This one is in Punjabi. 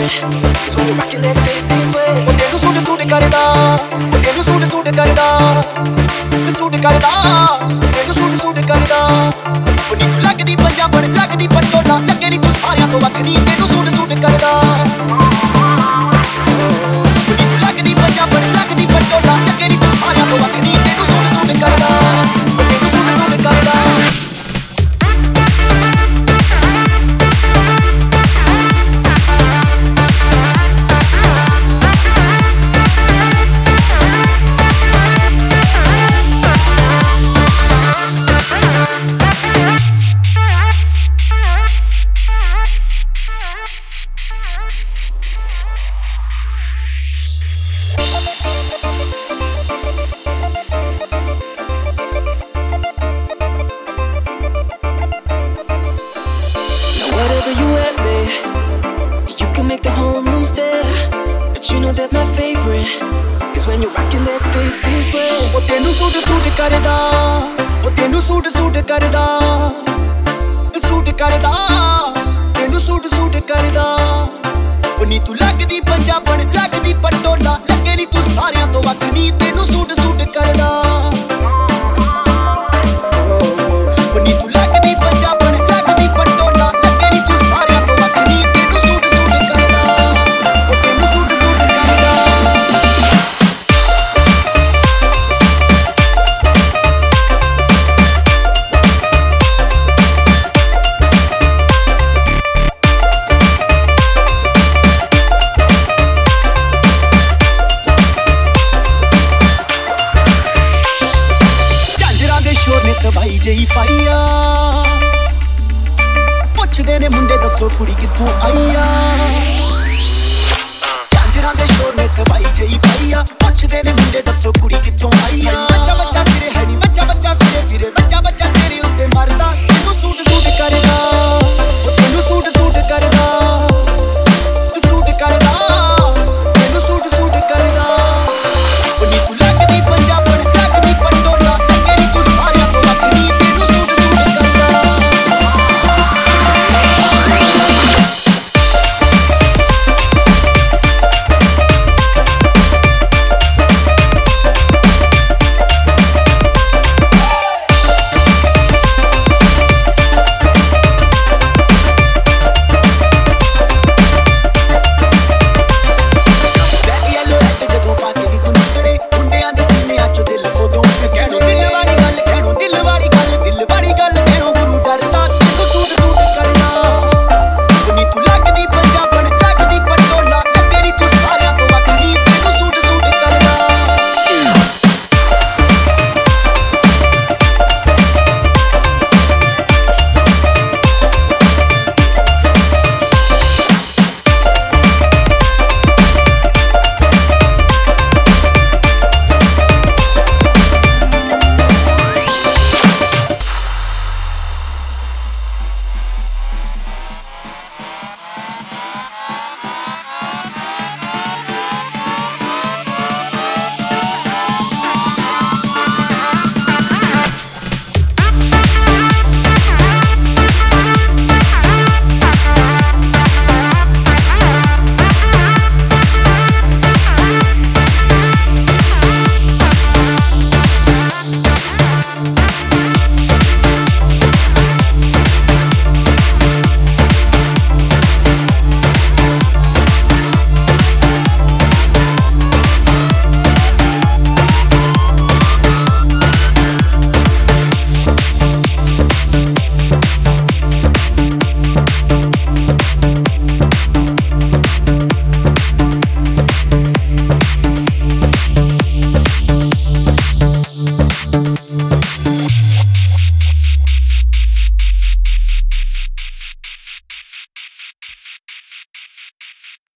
Cause when you're rocking that Daisy's way, ਉਹ ਤੈਨੂੰ ਸੂਟ ਸੂਟ ਕਰਦਾ, ਉਹ ਤੈਨੂੰ ਸੂਟ ਸੂਟ ਕਰਦਾ, ਸੂਟ ਕਰਦਾ, ਤੈਨੂੰ ਸੂਟ ਸੂਟ ਕਰਦਾ। ਉਹ ਨੀ ਤੂੰ ਲੱਗਦੀ ਪੰਜਾਬਣ, ਲੱਗਦੀ ਪਟੋਲਾ, ਲੱਗੇ ਨੀ ਤੂੰ ਸਾਰਿਆਂ ਤੋਂ ਵੱਖਰੀ, ਤੈਨੂੰ ਸੂਟ ਸੂਟ ਕਰਦਾ। ਉਹ ਨੀ ਤੂੰ ਲੱਗਦੀ ਪੰਜਾਬਣ, ਲੱਗਦੀ ਪਟੋਲਾ, ਲੱਗੇ ਨੀ ਤੂੰ ਸਾਰਿਆਂ ਤੋਂ ਵੱਖਰੀ, ਤੈਨੂੰ ਸੂਟ ਸੂਟ ਕਰਦਾ, ਤੈਨੂੰ ਸੂਟ ਸੂਟ ਕਰਦਾ। wherever you at, babe, you can make the whole room stare. But you know that my favorite is when you're rocking that Daisy's way. ਉਹ ਤੈਨੂੰ ਸੂਟ ਸੂਟ ਕਰਦਾ, ਉਹ ਤੈਨੂੰ ਸੂਟ ਸੂਟ ਕਰਦਾ, ਸੂਟ ਕਰਦਾ, ਤੈਨੂੰ ਸੂਟ ਸੂਟ ਕਰਦਾ। ਉਹ ਨੀ ਤੂੰ ਲੱਗਦੀ ਪੰਜਾਬਣ, ਲੱਗਦੀ ਪਟੋਲਾ, ਲੱਗੇ ਨੀ ਤੂੰ ਸਾਰਿਆਂ ਤੋਂ ਵੱਖਰੀ, ਤੈਨੂੰ ਸੂਟ ਸੂਟ ਕਰਦਾ। ਉਹ ਨੀ ਤੂੰ ਲੱਗਦੀ ਪੰਜਾਬਣ, ਲੱਗਦੀ ਪਟੋਲਾ, ਲੱਗੇ ਨੀ ਤੂੰ ਸਾਰਿਆਂ ਤੋਂ ਵੱਖਰੀ, ਤੈਨੂੰ ਸੂਟ ਸੂਟ ਕਰਦਾ, ਉਹ ਤੈਨੂੰ ਸੂਟ ਸੂਟ ਕਰਦਾ। ਦਵਾਈ ਜਈ ਪਾਈਆ, ਪੁੱਛਦੇ ਨੇ ਮੁੰਡੇ ਦੱਸੋ ਕੁੜੀ ਕਿੱਥੋਂ ਆਈ ਆ। ਝਾਂਜਰਾਂ ਦੇ ਸ਼ੋਰ ਨੇ ਦਵਾਈ ਜਈ ਪਾਈਆ, ਪੁੱਛਦੇ ਨੇ ਮੁੰਡੇ ਦੱਸੋ ਕੁੜੀ ਕਿੱਥੋਂ ਆਈ ਆ।